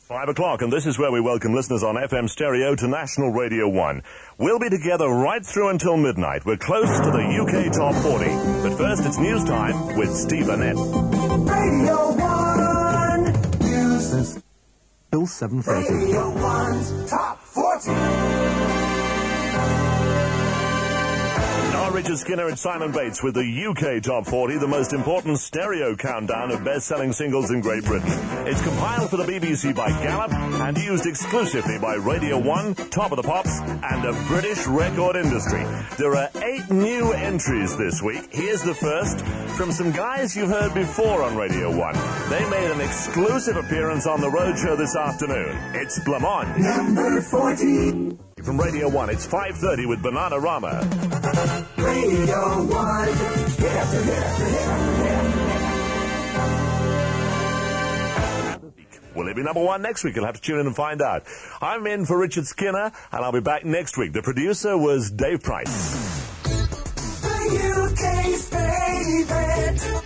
5 o'clock, and this is where we welcome listeners on FM stereo to National Radio 1. We'll be together right through until midnight. We're close to the UK Top 40. But first, it's news time with Steve Annette. Radio 1 News. Till 7:30. Radio 1's Top 40. Richard Skinner and Simon Bates with the UK Top 40, the most important stereo countdown of best-selling singles in Great Britain. It's compiled for the BBC by Gallup and used exclusively by Radio 1, Top of the Pops, and the British record industry. There are 8 new entries this week. Here's the first from some guys you've heard before on Radio 1. They made an exclusive appearance on the roadshow this afternoon. It's Blamont. Number 40. From Radio 1, it's 5:30 with Bananarama. Radio 1. Hit after hit after hit after hit. Will it be number 1 next week? You'll have to tune in and find out. I'm in for Richard Skinner, and I'll be back next week. The producer was Dave Price. The UK's favorite